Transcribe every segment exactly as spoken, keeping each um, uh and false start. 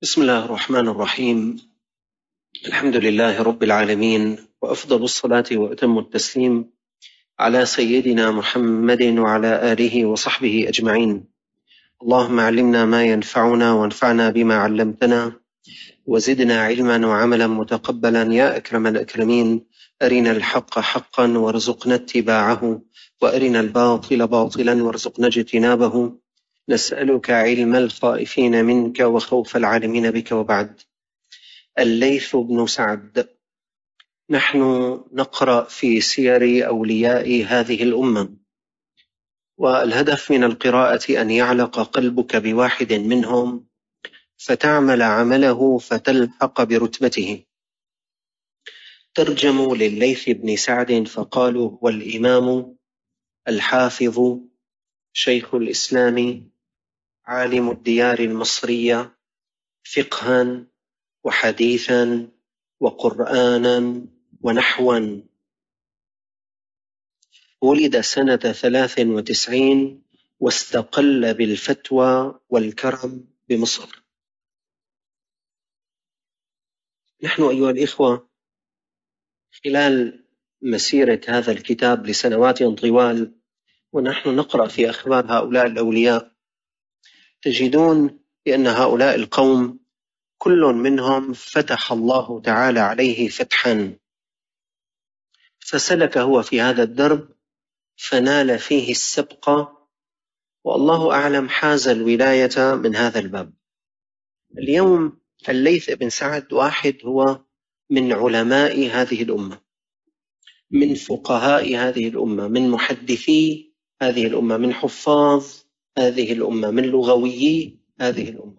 بسم الله الرحمن الرحيم. الحمد لله رب العالمين، وأفضل الصلاة وأتم التسليم على سيدنا محمد وعلى آله وصحبه أجمعين. اللهم علمنا ما ينفعنا وانفعنا بما علمتنا وزدنا علما وعملا متقبلا يا أكرم الأكرمين. أرنا الحق حقا وارزقنا اتباعه، وأرنا الباطل باطلا وارزقنا اجتنابه. نسألك علم الخائفين منك وخوف العالمين بك، وبعد. الليث بن سعد. نحن نقرأ في سير أولياء هذه الأمة، والهدف من القراءة أن يعلق قلبك بواحد منهم فتعمل عمله فتلحق برتبته. ترجموا لليث بن سعد فقالوا هو الإمام الحافظ شيخ الإسلام عالم الديار المصرية فقها وحديثا وقرآنا ونحوا. ولد سنة ثلاث وتسعين واستقل بالفتوى والكرم بمصر. نحن أيها الإخوة خلال مسيرة هذا الكتاب لسنوات طوال ونحن نقرأ في أخبار هؤلاء الأولياء، تجدون بأن هؤلاء القوم كل منهم فتح الله تعالى عليه فتحا، فسلك هو في هذا الدرب فنال فيه السبق، والله أعلم حاز الولاية من هذا الباب. اليوم الليث بن سعد واحد هو من علماء هذه الأمة، من فقهاء هذه الأمة، من محدثي هذه الأمة، من حفاظ هذه الأمة، من لغويي هذه الأمة.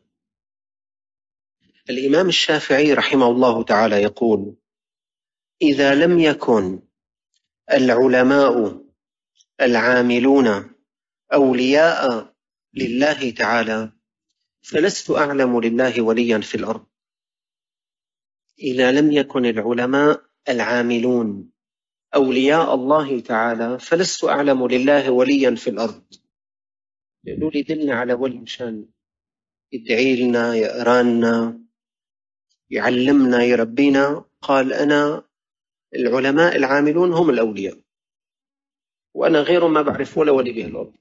الإمام الشافعي رحمه الله تعالى يقول: إذا لم يكن العلماء العاملون أولياء لله تعالى فلست أعلم لله وليا في الأرض. إذا لم يكن العلماء العاملون أولياء الله تعالى فلست أعلم لله وليا في الأرض. يقولوا لي دلنا على ولي مشان يدعي لنا، يقرانا، يعلمنا، يربينا. قال: أنا العلماء العاملون هم الأولياء، وأنا غير ما بعرف ولا ولي به الأرض.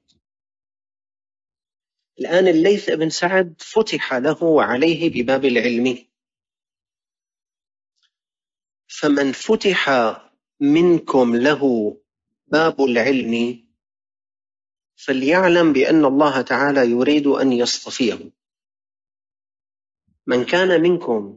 الآن الليث بن سعد فتح له وعليه بباب العلم، فمن فتح منكم له باب العلم فليعلم بأن الله تعالى يريد أن يصطفيه. من كان منكم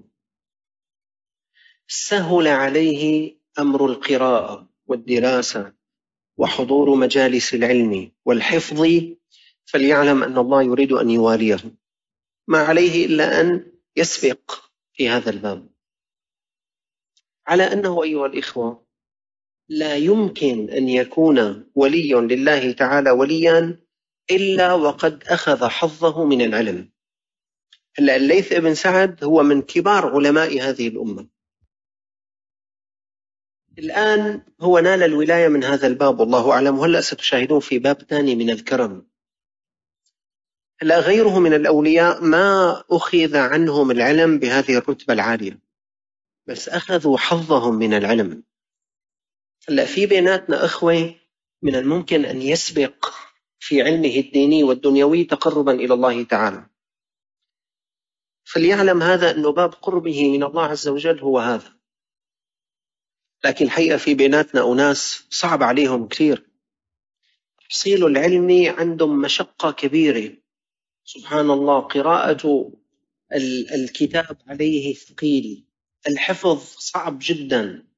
سهل عليه أمر القراءة والدراسة وحضور مجالس العلم والحفظ فليعلم أن الله يريد أن يواليه، ما عليه إلا أن يسبق في هذا الباب. على أنه أيها الإخوة لا يمكن أن يكون ولي لله تعالى وليا إلا وقد أخذ حظه من العلم. هلأ الليث بن سعد هو من كبار علماء هذه الأمة، الآن هو نال الولاية من هذا الباب والله أعلم. وهلأ ستشاهدون في باب ثاني من الكرم. هلأ غيره من الأولياء ما أخذ عنهم العلم بهذه الرتبة العالية، بس أخذوا حظهم من العلم. هلأ في بيناتنا أخوة من الممكن أن يسبق في علمه الديني والدنيوي تقربا إلى الله تعالى، فليعلم هذا أنه باب قربه من الله عز وجل هو هذا. لكن الحقيقة في بيناتنا أناس صعب عليهم كثير، تحصيل العلم عندهم مشقة كبيرة. سبحان الله، قراءة الكتاب عليه ثقيل، الحفظ صعب جدا.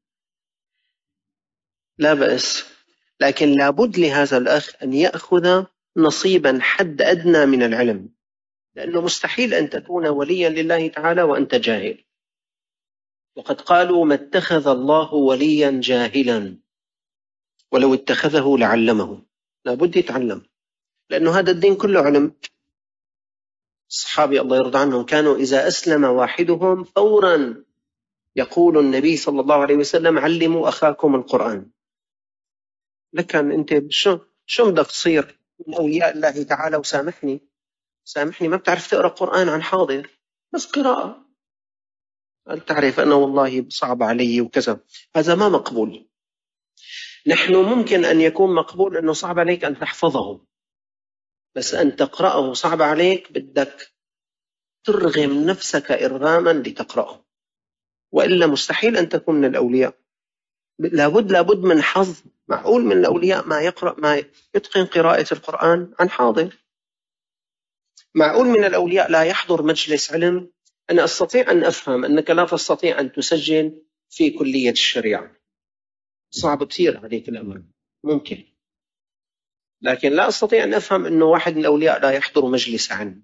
لا بأس، لكن لابد لهذا الأخ أن يأخذ نصيبا حد أدنى من العلم، لأنه مستحيل أن تكون وليا لله تعالى وأنت جاهل. وقد قالوا: ما اتخذ الله وليا جاهلا ولو اتخذه لعلمه. لابد يتعلم، لأنه هذا الدين كله علم. الصحابة الله يرضى عنهم كانوا إذا أسلم واحدهم فورا يقول النبي صلى الله عليه وسلم: علموا أخاكم القرآن. لكن أنت شو شو بدك تصير من أولياء الله تعالى؟ وسامحني سامحني ما بتعرف تقرأ قرآن عن حاضر، بس قراءة، أن تعرف أنا والله صعب علي وكذا، هذا ما مقبول. نحن ممكن أن يكون مقبول أنه صعب عليك أن تحفظه، بس أن تقرأه صعب عليك، بدك ترغم نفسك إرغاما لتقرأه، وإلا مستحيل أن تكون من الأولياء. لابد لابد من حظ. معقول من الأولياء ما يقرأ ما يتقن قراءة القرآن عن حاضر؟ معقول من الأولياء لا يحضر مجلس علم؟ أنا أستطيع أن أفهم أنك لا تستطيع أن تسجل في كلية الشريعة، صعب كثير عليك الأمر، ممكن، لكن لا أستطيع أن أفهم أنه واحد من الأولياء لا يحضر مجلس علم.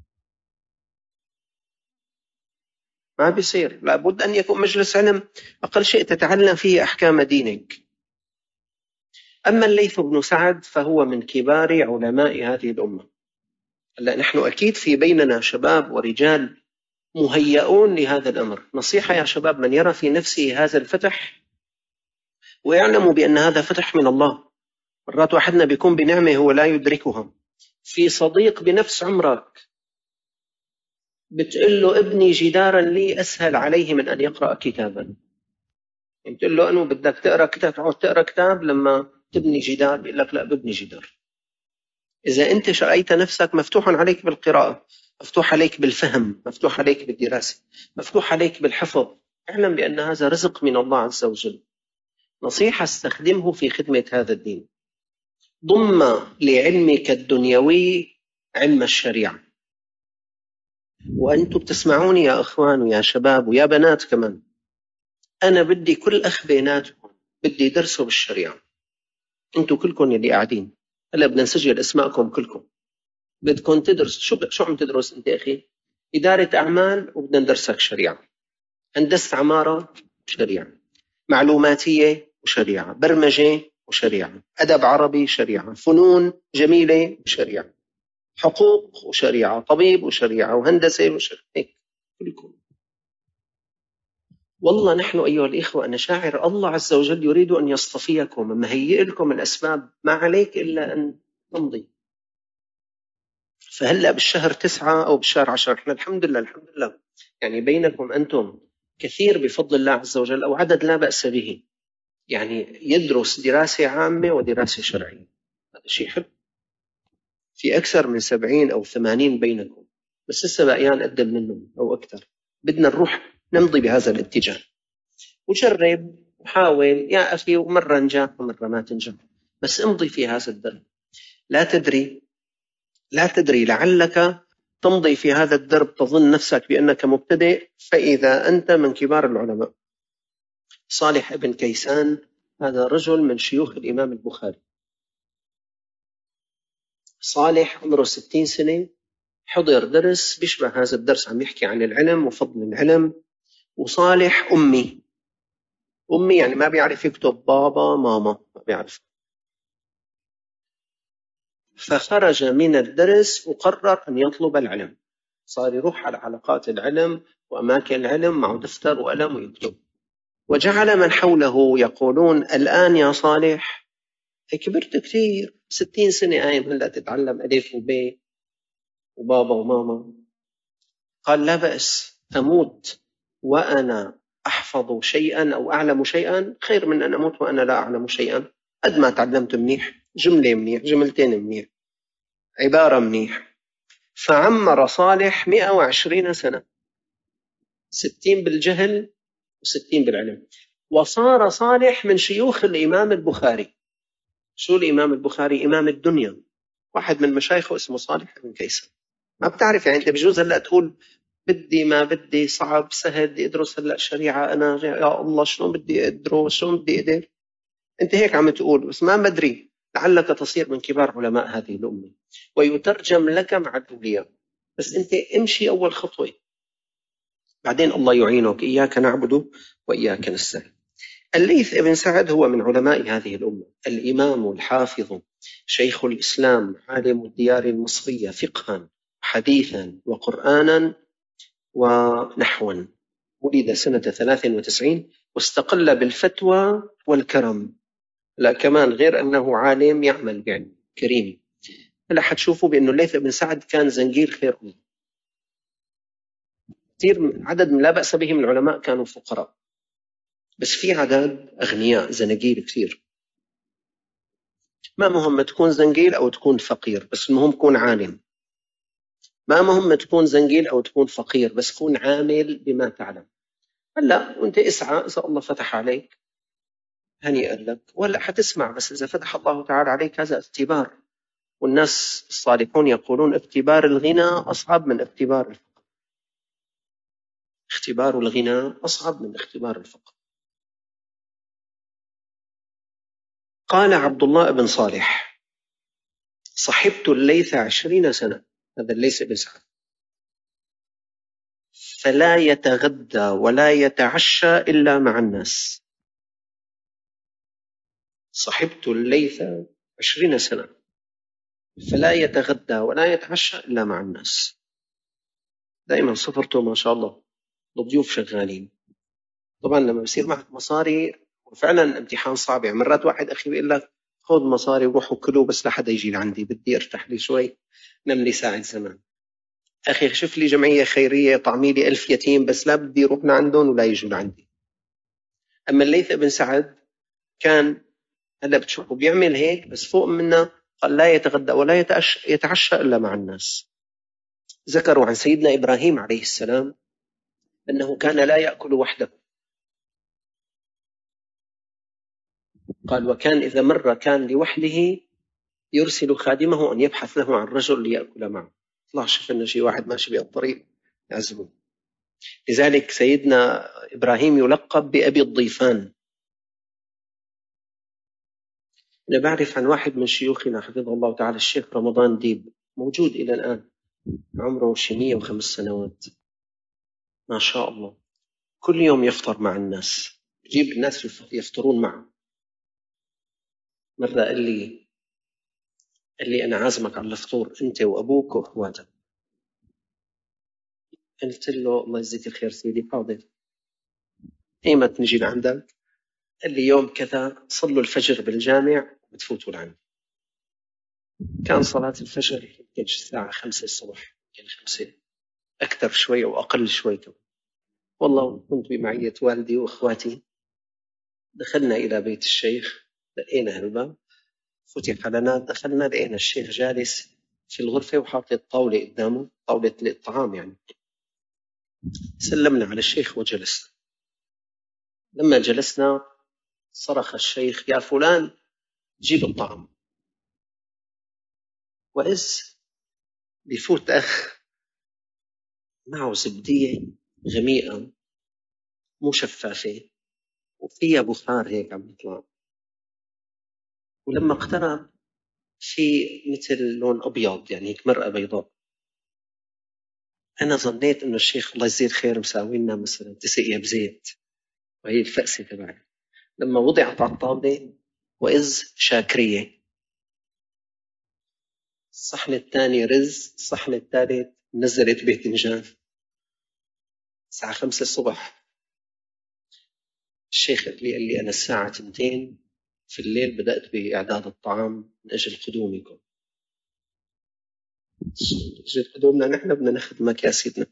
ما بيصير، لابد أن يكون مجلس علم أقل شيء تتعلم فيه أحكام دينك. أما الليث بن سعد فهو من كبار علماء هذه الأمة. هلا نحن أكيد في بيننا شباب ورجال مهيئون لهذا الأمر. نصيحة يا شباب، من يرى في نفسه هذا الفتح ويعلم بأن هذا فتح من الله، مرات واحدنا بيكون بنعمة هو لا يدركها، في صديق بنفس عمرك بتقول له ابني جدارا لي أسهل عليه من أن يقرأ كتابا. بتقول له أنه بدك تقرأ كتاب، تعود تقرأ كتاب، لما تبني جدار بيقول لك لا ببني جدار. إذا أنت شرعيت نفسك مفتوح عليك بالقراءة، مفتوح عليك بالفهم، مفتوح عليك بالدراسة، مفتوح عليك بالحفظ، اعلم بأن هذا رزق من الله عز وجل. نصيحة استخدمه في خدمة هذا الدين. ضم لعلمك الدنيوي علم الشريعة. وأنتم بتسمعوني يا أخوان ويا شباب ويا بنات كمان، أنا بدي كل أخ بيناتكم بدي درسوا بالشريعة. أنتم كلكم يلي قاعدين هلا بدنا نسجل اسماءكم كلكم، بدكم تدرس. شو شو عم تدرس أنت أخي؟ إدارة أعمال، وبدنا ندرسك شريعة. هندسة عمارة شريعة، معلوماتية وشريعة، برمجة وشريعة، أدب عربي شريعة، فنون جميلة وشريعة، حقوق وشريعة، طبيب وشريعة، وهندسة وشريعة، هيك كلكم. والله نحن أيها الإخوة أنا شاعر الله عز وجل يريد أن يصطفيكم، مهيئ لكم الأسباب، ما عليك إلا أن تمضي. فهلأ بالشهر تسعة أو بالشهر عشر احنا الحمد لله الحمد لله يعني بينكم أنتم كثير بفضل الله عز وجل، أو عدد لا بأس به، يعني يدرس دراسة عامة ودراسة شرعية، هذا شيء حلو. في أكثر من سبعين أو ثمانين بينكم، بس لسه بقيان أقدم منهم أو أكثر. بدنا نروح نمضي بهذا الاتجاه، وجرب وحاول يا أخي، ومرة نجاح ومرة ما تنجح، بس امضي في هذا الدرب. لا تدري لا تدري لعلك تمضي في هذا الدرب تظن نفسك بأنك مبتدئ، فإذا أنت من كبار العلماء. صالح ابن كيسان هذا رجل من شيوخ الإمام البخاري. صالح عمره ستين سنة، حضر درس بيشبه هذا الدرس، عم يحكي عن العلم وفضل العلم. وصالح أمي، أمي يعني ما بيعرف يكتب بابا ماما، ما بيعرف. فخرج من الدرس وقرر أن يطلب العلم، صار يروح على حلقات العلم وأماكن العلم مع دفتر وقلم ويكتب. وجعل من حوله يقولون الآن يا صالح كبرت كثير، ستين سنة قايم هلا تتعلم ألف وب وبابا وماما. قال لا بأس، أموت وأنا أحفظ شيئا أو أعلم شيئا خير من أن أموت وأنا لا أعلم شيئا. قد ما تعلمت منيح، جملة منيح، جملتين منيح، عبارة منيح. فعمر صالح مئة وعشرين سنة، ستين بالجهل وستين بالعلم. وصار صالح من شيوخ الإمام البخاري. شو الإمام البخاري؟ إمام الدنيا. واحد من مشايخه اسمه صالح بن كيسان. ما بتعرف يعني أنت بجوز هلأ تقول بدي ما بدي، صعب سهل، بدي أدرس هلأ شريعة، أنا يا الله شلون بدي أدرس، شلون بدي أقدر. أنت هيك عم تقول، بس ما بدري لعلك تصير من كبار علماء هذه الأمة ويترجم لك مع الأولياء. بس أنت امشي أول خطوة، بعدين الله يعينك. إياك نعبد وإياك نستعين. الليث ابن سعد هو من علماء هذه الأمة، الإمام الحافظ، شيخ الإسلام، عالم الديار المصرية فقها حديثا وقرآنا ونحوا. ولد سنة ثلاث وتسعين واستقل بالفتوى والكرم. لا كمان غير أنه عالم يعمل بعلم كريم. هلا حتشوفوا بأنه الليث بن سعد كان زنجير خير. كثير عدد لا بأس به من العلماء كانوا فقراء، بس في عدد أغنياء زنقيل كثير. ما مهم تكون زنقيل أو تكون فقير، بس المهم تكون عالم. ما مهم تكون زنقيل أو تكون فقير، بس كون عامل بما تعلم. هلا وانت اسعى، إذا الله فتح عليك هنيئا لك، ولا حتسمع. بس إذا فتح الله تعالى عليك هذا اختبار، والناس الصالحون يقولون اختبار الغنى أصعب من اختبار الفقر. اختبار الغنى أصعب من اختبار الفقر. قال عبد الله بن صالح: صحبت الليث عشرين سنة، هذا الليث بن سعد، فلا يتغدى ولا يتعشى إلا مع الناس. صحبت الليث عشرين سنة فلا يتغدى ولا يتعشى إلا مع الناس. دائما سفرته ما شاء الله الضيوف شغالين. طبعا لما بصير معك مصاري وفعلا امتحان صعب، يعني مرات واحد أخي بيقول لك خذ مصاري وروحوا كلوا بس لحدا يجي لعندي، بدي ارتاح لي شوي، نم لي ساعة زمان. أخي شوف لي جمعية خيرية طعمي لي ألف يتيم، بس لا بدي يروح لعندهم ولا يجوا لعندي. أما الليث بن سعد كان هلا بتشوفه بيعمل هيك، بس فوق منه قال لا يتغدى ولا يتعشى, يتعشى إلا مع الناس. ذكروا عن سيدنا إبراهيم عليه السلام أنه كان لا يأكل وحده. قال: وكان إذا مر كان لوحده يرسل خادمه أن يبحث له عن رجل ليأكل معه. الله شوف إنه شيء واحد ماشي بالطريق يعزمه. لذلك سيدنا إبراهيم يلقب بأبي الضيفان. أنا بعرف عن واحد من شيوخنا حفظه الله تعالى، الشيخ رمضان ديب، موجود إلى الآن، عمره مية وخمس سنوات ما شاء الله. كل يوم يفطر مع الناس، يجيب الناس يفطرون معه. مرة قال لي قال لي أنا عازمك على الفطور أنت وأبوك وأخواتك. قلت له: الله يجزيك الخير سيدي، حاضر، أيمت نجي لعندك؟ قال لي: يوم كذا صلوا الفجر بالجامع وتفوتوا لعندي. كان صلاة الفجر يمكن الساعة خمسة الصبح، يمكن خمسة أكثر شوي وأقل شوي كمان. والله كنت بمعية والدي وأخواتي، دخلنا إلى بيت الشيخ، لقينا الباب فتح لنا، دخلنا لقينا الشيخ جالس في الغرفة وحاطط طاولة قدامه، طاولة الطعام يعني. سلمنا على الشيخ وجلسنا. لما جلسنا صرخ الشيخ: يا فلان جيب الطعام. وإذ بفوت أخ معه زبدية غميقة مو شفافة وفيها بخار هيك عم يطلع، ولما اقترب في مثل لون أبيض، يعني هيك مرقة بيضاء. أنا ظنيت إنه الشيخ الله يجزيه الخير مساوي لنا مثلا تسقية بزيت، وهي الفأسة تبعي. لما وضعت على الطاولة وإذ شاكرية، الصحن الثاني رز، الصحن الثالث نزلت باذنجان. الساعة خمسة الصبح الشيخ قال لي, قال لي أنا الساعة تنتين في الليل بدأت بإعداد الطعام من أجل قدومكم. أجل قدومنا نحن بدنا نخدمك يا سيدنا.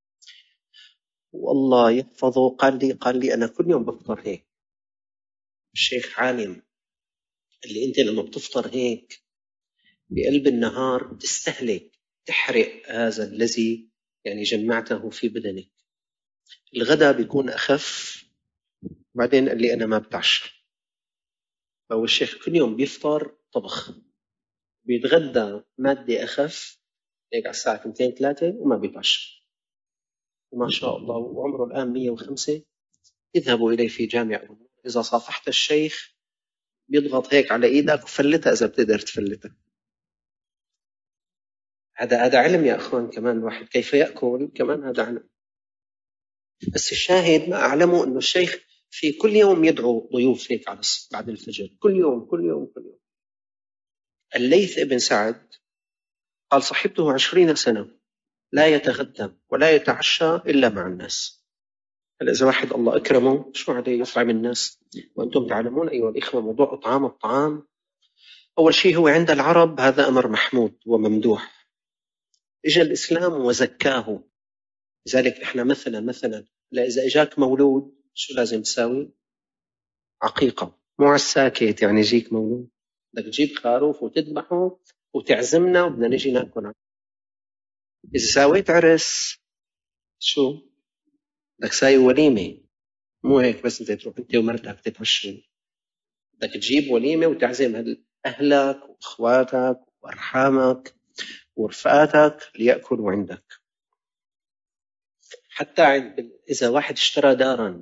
والله يحفظه قال لي قال لي أنا كل يوم بفطر هيك. الشيخ عالم اللي أنت لما بتفطر هيك بقلب النهار تستهلك، تحرق هذا الذي يعني جمعته في بدنك. الغداء بيكون أخف. بعدين قال لي أنا ما بتعشى. فهو الشيخ كل يوم بيفطر طبخ، بيتغدى مادة أخف هيك على الساعة اثنتين ثلاثة وما بيتعشى. وما شاء الله وعمره الآن مية وخمسة. اذهبوا إليه في جامع، إذا صافحت الشيخ بيضغط هيك على إيدك وفلتها إذا بتقدر تفلتها. هذا هذا علم يا أخوان، كمان الواحد كيف يأكل كمان هذا علم. بس الشاهد ما أعلمه أنه الشيخ في كل يوم يدعو ضيوف هيك على بعد الفجر، كل يوم كل يوم كل يوم. الليث بن سعد قال: صحبته عشرين سنة لا يتغدى ولا يتعشى إلا مع الناس. هلا إذا واحد الله أكرمه شو عليه يطعم الناس؟ وأنتم تعلمون أيها الإخوة موضوع إطعام الطعام أول شيء هو عند العرب هذا أمر محمود وممدوح. إجا الإسلام وزكاه، لذلك إحنا مثلا مثلا إذا إجاك مولود شو لازم تساوي؟ عقيقة، مو على الساكت يعني يجيك مولود، بدك تجيب خروف وتذبحه وتعزمنا وبدنا نجي ناكل. إذا ساويت عرس شو؟ بدك ساوي وليمة، مو هيك بس انت تروح انت ومرتك تتعشوا، بدك تجيب وليمة وتعزم أهلك وأخواتك وأرحامك ورفقاتك ليأكلوا عندك. حتى إذا واحد اشترى دارا،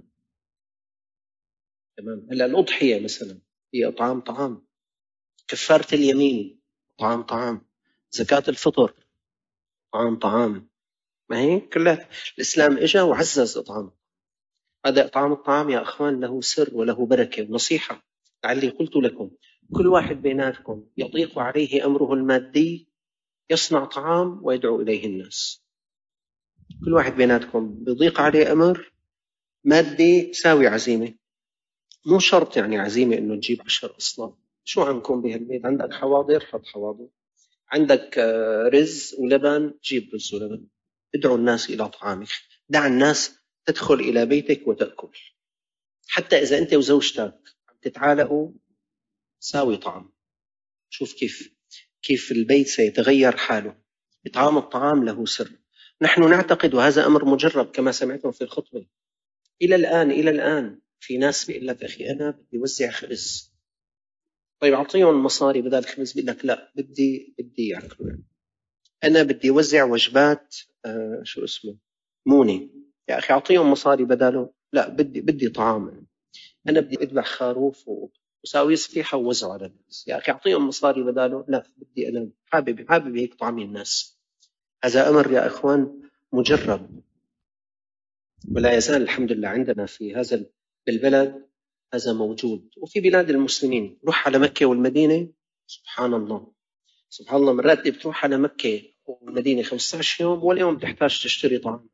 تمام، هلا الأضحية مثلا هي طعام طعام، كفارة اليمين طعام طعام، زكاة الفطر طعام طعام، ما هي كلها الإسلام إجا وعزز إطعام. هذا إطعام الطعام يا أخوان له سر وله بركة ونصيحة لعلي قلت لكم، كل واحد بيناتكم يضيق عليه أمره المادي يصنع طعام ويدعو إليه الناس. كل واحد بيناتكم بيضيق عليه أمر مادي ساوي عزيمة، مو شرط يعني عزيمة إنه تجيب عشر أصناف. شو عندكم بهالبيت؟ عندك حواضر؟ حط حواضر. عندك رز ولبن؟ جيب رز ولبن. ادعو الناس إلى طعامك، دع الناس تدخل إلى بيتك وتأكل. حتى إذا أنت وزوجتك عم تتعالقوا ساوي طعام. شوف كيف كيف البيت سيتغير حاله. إطعام الطعام له سر. نحن نعتقد، وهذا أمر مجرب كما سمعتم في الخطبة، إلى الآن إلى الآن في ناس بيقول لك أخي أنا بدي وزع خبز. طيب أعطيهم مصاري بدل الخبز، بيقول لك لا بدي بدي يأكلوا يعني. أنا بدي وزع وجبات آه شو اسمه موني، يا أخي أعطيهم مصاري بداله، لا بدي بدي طعام يعني. أنا بدي أذبح خروف وساوي صفيحة ووزعه على الناس، يا أخي أعطيهم مصاري بداله، لا بدي أنا حابب حابب هيك طعمي الناس. هذا أمر يا أخوان مجرب، ولا يزال الحمد لله عندنا في هذا البلد هذا موجود، وفي بلاد المسلمين. روح على مكة والمدينة سبحان الله سبحان الله، مرات بتروح على مكة والمدينة خمسة عشر يوم ولا يوم تحتاج تشتري طعام،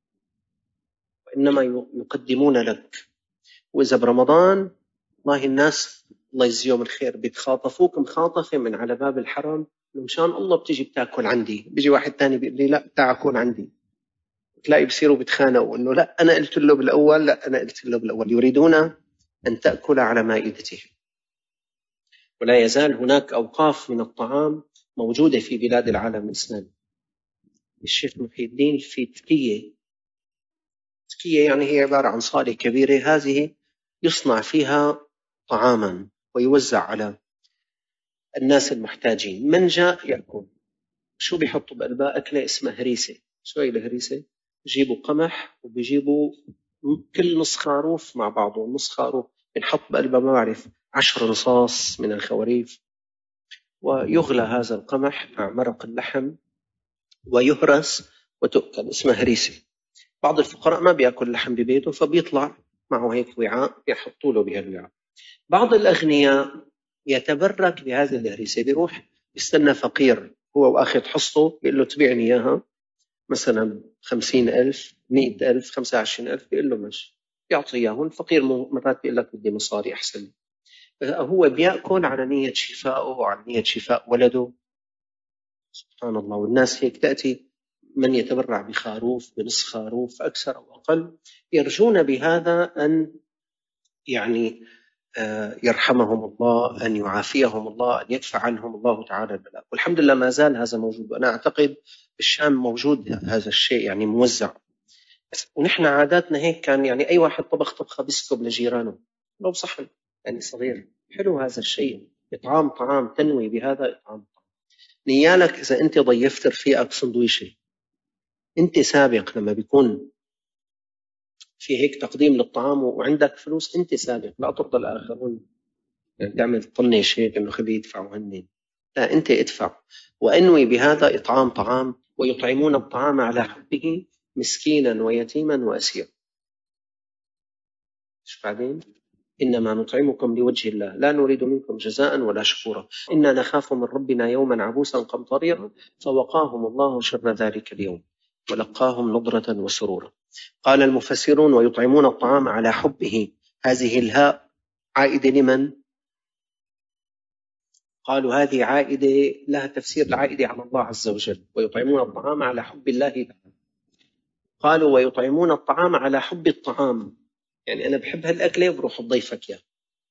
وإنما يقدمون لك. وإذا برمضان والله الناس الله يجزيهم الخير بيتخاطفوك مخاطفة من على باب الحرم، مشان الله بتيجي بتاكل عندي. بيجي واحد تاني بيقول لي لا تعال كل عندي، تلاقي بيصيروا بيتخانقوا انه لا انا قلت له بالاول، لا انا قلت له بالاول. يريدون ان تاكل على مائدتهم. ولا يزال هناك اوقاف من الطعام موجوده في بلاد العالم الاسلامي. الشيخ محي الدين في تكيه، تكيه يعني هي عباره عن صاله كبيره، هذه يصنع فيها طعاما ويوزع على الناس المحتاجين. من جاء ياكل. شو بيحطوا بقلبها؟ اكله اسمها هريسه. شو هي الهريسه؟ بيجيبوا قمح وبيجيبوا كل نص خروف مع بعضه، نص خروف بنحط بقلبه ما بعرف عشر رصاص من الخواريف، ويغلى هذا القمح مع مرق اللحم ويهرس وتؤكل، اسمها هريسة. بعض الفقراء ما بيأكل لحم ببيته فبيطلع معه هيك وعاء يحطوا له بهالوعاء. بعض الأغنياء يتبرك بهذه الهريسة، بيروح يستنى فقير هو وأخذ حصته بيقول له تبيعني إياها مثلا خمسين ألف مئة ألف خمسة وعشرين ألف، بيقول له ماشي يعطي إياه. الفقير مرات بيقول لك بدي مصاري أحسن. هو بيأكل على نية شفائه وعلى نية شفاء ولده. سبحان الله. والناس هيك تأتي من يتبرع بخروف بنصف خروف أكثر أو أقل، يرجون بهذا أن يعني يرحمهم الله، أن يعافيهم الله، أن يدفع عنهم الله تعالى البلاء. والحمد لله ما زال هذا موجود، وأنا أعتقد بالشام موجود هذا الشيء يعني موزع. ونحن عاداتنا هيك كان، يعني أي واحد طبخ طبخة بيسكب لجيرانه لو صحن يعني صغير. حلو هذا الشيء، إطعام طعام تنوي بهذا إطعام طعام. نيالك إذا أنت ضيفت رفيقك سندويشة، أنت سابق لما بيكون في هيك تقديم للطعام وعندك فلوس، أنت سابق، لا ترضى الآخرون يعني تعمل طنش هيك إنه خليه يدفعوا هنين، لا أنت ادفع. وأنوي بهذا إطعام طعام، ويطعمون الطعام على حبه مسكينا ويتيما وأسيرا. إيش بعدين؟ إنما نطعمكم لوجه الله لا نريد منكم جزاء ولا شكورا إنا نخاف من ربنا يوما عبوسا قمطريرا فوقاهم الله شر ذلك اليوم ولقاهم نضرة وسرورا. قال المفسرون ويطعمون الطعام على حبه، هذه الهاء عائدة لمن؟ قالوا هذه عائدة لها تفسير العائدة على الله عز وجل، ويطعمون الطعام على حب الله تعالى. قالوا ويطعمون الطعام على حب الطعام، يعني أنا بحب هالأكلة وبروح بضيفك يا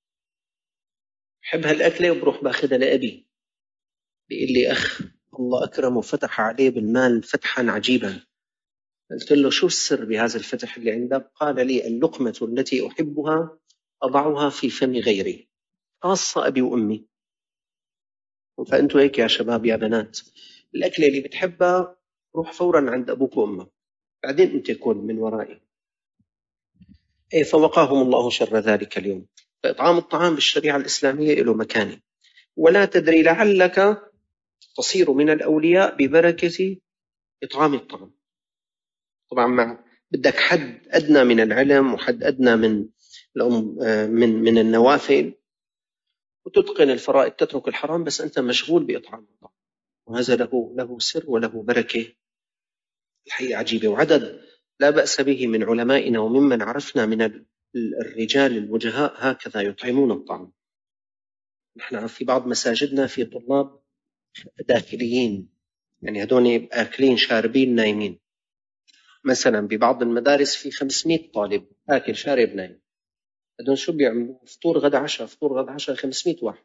بحب هالأكلة وبروح باخدها لأبي، بيقول لي أخ الله أكرمه وفتح عليه بالمال فتحا عجيبا. قلت له شو السر بهذا الفتح اللي عندك؟ قال لي اللقمة التي أحبها أضعها في فم غيري، خاصة أبي وأمي. فأنتوا هيك يا شباب يا بنات، الأكلة اللي بتحبها روح فورا عند أبوك وأمك، بعدين أنت كل من ورائي. إيه فوقاهم الله شر ذلك اليوم. فإطعام الطعام بالشريعة الإسلامية له مكانة، ولا تدري لعلك تصير من الأولياء ببركة إطعام الطعام. طبعا مع بدك حد أدنى من العلم وحد أدنى من من من النوافل، وتتقن الفرائض تترك الحرام، بس أنت مشغول بإطعام الطعام، وهذا له له سر وله بركة الحقيقة عجيبة. وعدد لا بأس به من علمائنا وممن عرفنا من الرجال الوجهاء هكذا يطعمون الطعام. نحن في بعض مساجدنا في طلاب داخليين، يعني هدول آكلين شاربين نايمين. مثلا ببعض المدارس في خمسمائة طالب آكل شارب نايم، هدول شو بيعملوا؟ فطور غدا عشاء فطور غدا عشاء خمسمائة واحد.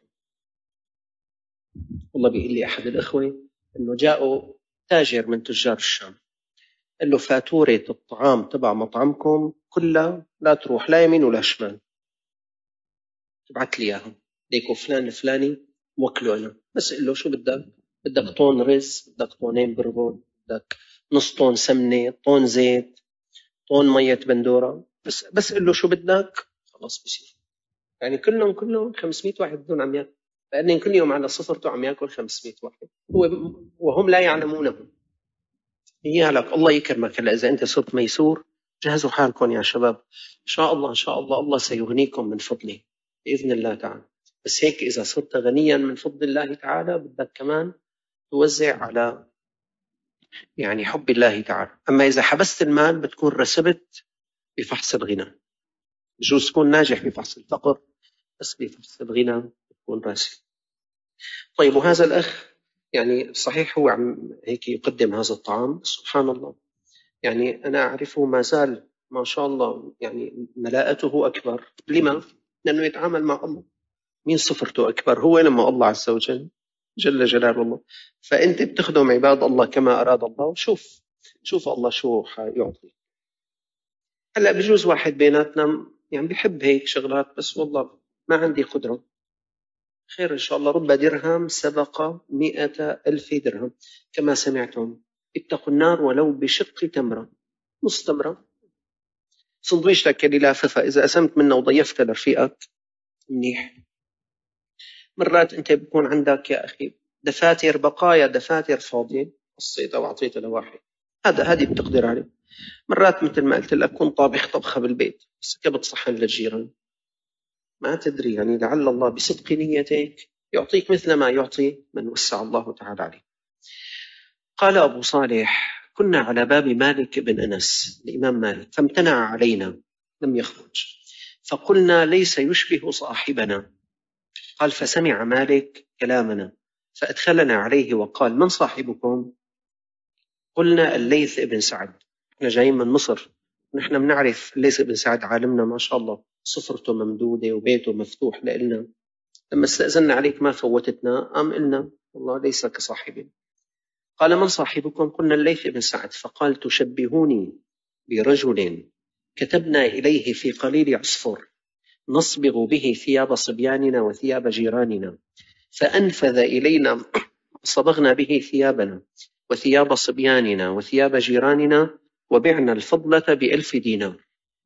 والله بيقول لي أحد الأخوة إنه جاءوا تاجر من تجار الشام، قال له فاتورة الطعام تبع مطعمكم كلها لا تروح لا يمين ولا شمال، ابعت لي إياها ديكو فلان الفلاني موكله أنا. بس قل له شو بدك؟ بدك طون رز، بدك طونين برغل، بدك نص طون سمنة، طون زيت، طون مية بندورة، بس بس قل له شو بدك خلاص بصير. يعني كلهم كلهم خمسمائة واحد بدون عم ياكل، لأن كل يوم على صفرته عم ياكل خمسمائة واحد هو وهم لا يعلمونه. هي لك الله يكرمك. هلا إذا أنت صرت ميسور جهزوا حالكم يا شباب، إن شاء الله إن شاء الله الله سيغنيكم من فضله بإذن الله تعالى. بس هيك إذا صرت غنيا من فضل الله تعالى بدك كمان توزع على يعني حب الله تعالى. أما إذا حبست المال بتكون رسبت بفحص الغنى. بجوز تكون ناجح بفحص الفقر، بس بفحص الغنى بتكون راسب. طيب وهذا الأخ يعني صحيح هو عم هيك يقدم هذا الطعام، سبحان الله يعني أنا أعرفه ما زال ما شاء الله يعني ملاءته أكبر. لما؟ لأنه يتعامل مع الله. مين صفرته أكبر؟ هو لما الله عز وجل جل جلال الله. فأنت بتخدم عباد الله كما أراد الله، وشوف شوف الله شو حيعطي. هلأ بجوز واحد بيناتنا يعني بيحب هيك شغلات، بس والله ما عندي قدرة. خير إن شاء الله، رب درهم سبق مئة ألف درهم كما سمعتم. اتقوا النار ولو بشق تمرة، نص تمرة، سندويشتك اللي لاففة إذا قسمت منه وضيفتها لرفيقك منيح. مرات أنت بيكون عندك يا أخي دفاتر بقايا دفاتر فاضية قصيتها وعطيتها لواحد، هذا هذه بتقدر عليه. مرات مثل ما قلت لك كنت طابخ طبخة بالبيت بس كبت صحن للجيران، ما تدري يعني لعل الله بصدق نيتك يعطيك مثل ما يعطي من وسع الله تعالى عليه. قال أبو صالح كنا على باب مالك بن أنس الإمام مالك فامتنع علينا لم يخرج، فقلنا ليس يشبه صاحبنا. قال فسمع مالك كلامنا فأدخلنا عليه وقال من صاحبكم؟ قلنا الليث بن سعد، احنا جايين من مصر، نحن بنعرف الليث بن سعد عالمنا ما شاء الله صفرته ممدودة وبيته مفتوح لنا، لما استأذنا عليك ما فوتتنا، قام قلنا والله ليس كصاحبنا. قال من صاحبكم؟ قلنا الليث بن سعد. فقال تشبهوني برجل كتبنا إليه في قليل عصفر نصبغ به ثياب صبياننا وثياب جيراننا، فأنفذ إلينا صبغنا به ثيابنا وثياب صبياننا وثياب جيراننا وبعنا الفضلة بألف دينار.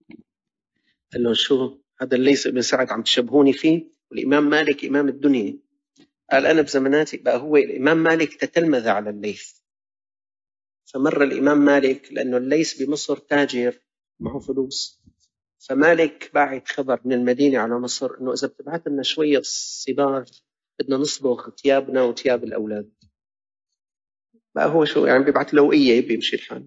قال له شو هذا الليث بن سعد عم تشبهوني فيه؟ والإمام مالك إمام الدنيا. قال أنا بزمناتي بقى هو الإمام مالك تتلمذ على الليث، فمر الإمام مالك لأنه الليث بمصر تاجر معه فلوس، فمالك باعت خبر من المدينة على مصر إنه إذا بتبعت لنا شوية صباغ بدنا نصبغ ثيابنا وثياب الأولاد. بقى هو شو يعني بيبعت له إيه بيمشي الحال.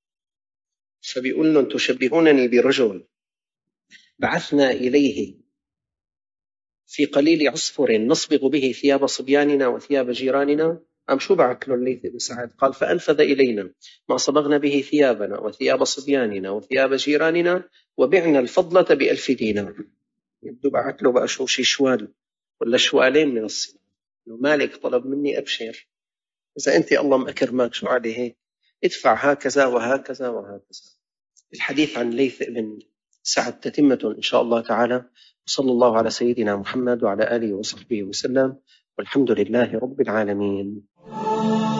فبيقول لهم تشبهونني برجل بعثنا إليه في قليل عصفر نصبغ به ثياب صبياننا وثياب جيراننا أم شو بعت له الليث بن سعد؟ قال فأنفذ إلينا ما صبغنا به ثيابنا وثياب صبياننا وثياب جيراننا وبعنا الفضلة بألف دينار. يبدو بعت له بقى شو شي شوال ولا شوالين من الصلاة، إنه مالك طلب مني أبشر، إذا أنت الله مأكرمك شو عليه هيك، ادفع هكذا وهكذا وهكذا. الحديث عن ليث بن سعد تتمة إن شاء الله تعالى. وصلى الله على سيدنا محمد وعلى آله وصحبه وسلم، والحمد لله رب العالمين.